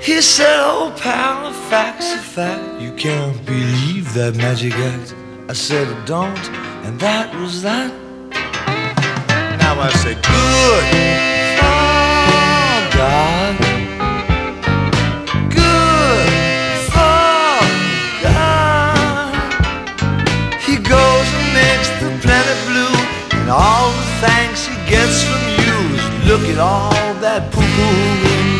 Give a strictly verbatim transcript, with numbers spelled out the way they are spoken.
He said, oh pal, a fact's a fact. You can't believe that magic act. I said, don't, and that was that. Now I say, good for God. Good for God. He goes and makes the planet blue, and all the thanks he gets from you is look at all that poo-poo in